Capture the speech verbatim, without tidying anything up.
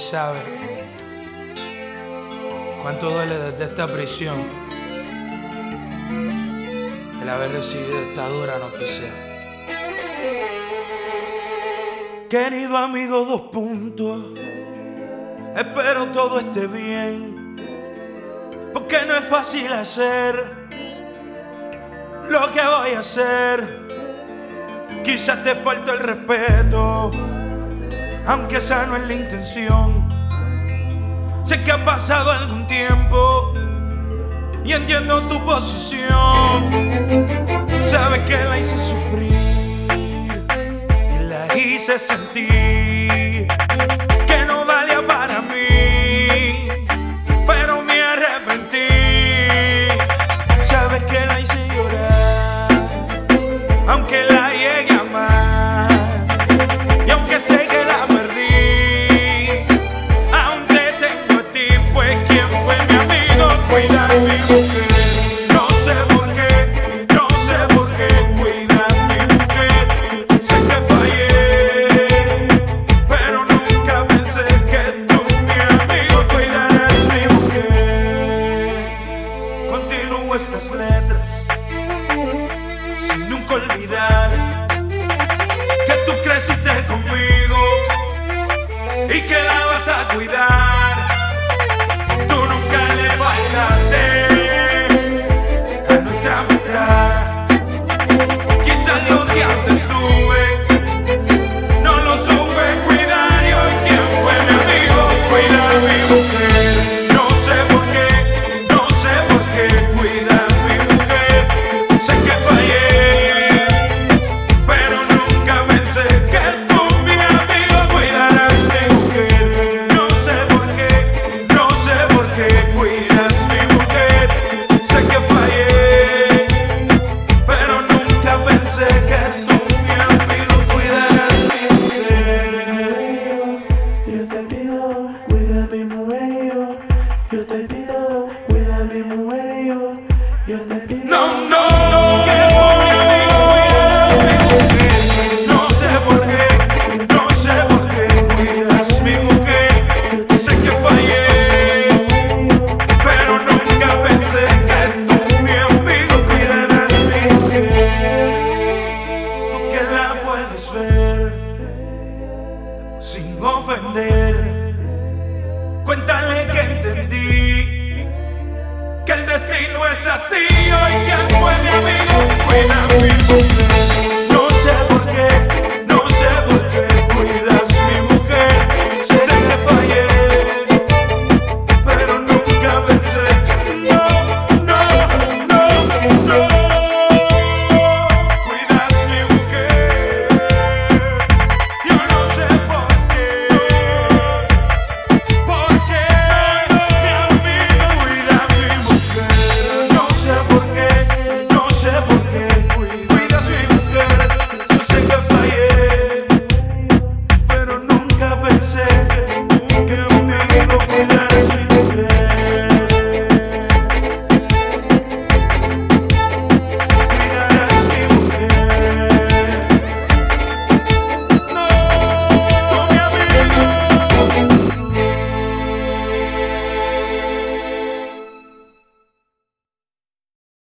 sabe cuánto duele desde esta prisión el haber recibido esta dura noticia. Querido amigo, dos puntos. Espero todo esté bien, porque no es fácil hacer lo que voy a hacer. Quizás te falta el respeto, aunque esa no es la intención. Sé que ha pasado algún tiempo y entiendo tu posición. Sabes que la hice sufrir y la hice sentir que no valía para mí, pero me arrepentí. Sabes que la hice llorar, aunque la llegué a amar, y aunque sé que la perdí, aún te tengo a ti, pues quien fue mi amigo, cuida a mi mujer. No sé por qué, no sé por qué cuida a mi mujer. Sé que fallé, pero nunca pensé que tú, mi amigo, cuidarás mi mujer. Continúo estas letras sin nunca olvidar que tú creciste conmigo y que la vas a cuidar. Tú nunca le faltaste a nuestra amistad. Quizás lo que antes tuve no lo supe cuidar, y hoy quien fue mi amigo cuida a mi mujer. No sé por qué, no sé por qué cuida a mi mujer. Sé que fallé, pero nunca pensé que tú, mi amigo, cuidarás mi mujer. No sé por qué, no sé por qué cuidas mi mujer. Sé que fallé, pero nunca pensé que tú, mi amigo, cuidarás mi mujer. Yo te pido, cuida mi mujer. Yo te pido, cuida mi mujer. Yo te pido. No, no, no, que tú, mi amigo, cuidarás mi mujer. No sé por qué, no sé por qué cuidas mi mujer. Sé que fallé, pero nunca pensé que tú, mi amigo, cuidarás mi mujer. Tú que la puedes ver sin ofender, cuéntale que entendí que el destino es así. Hoy quien fue mi amigo cuida a mi mujer.